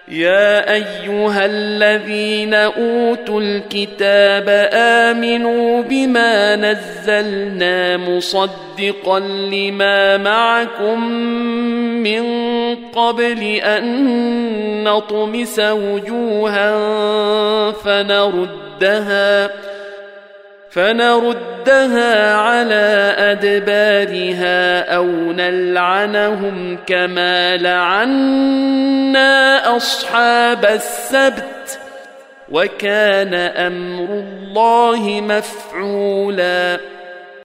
يا أيها الذين أوتوا الكتاب آمنوا بما نزلنا مصدقا لما معكم من قبل أن نطمس وجوها فنردها على أدبارها أو نلعنهم كما لعنا أصحاب السبت وكان أمر الله مفعولا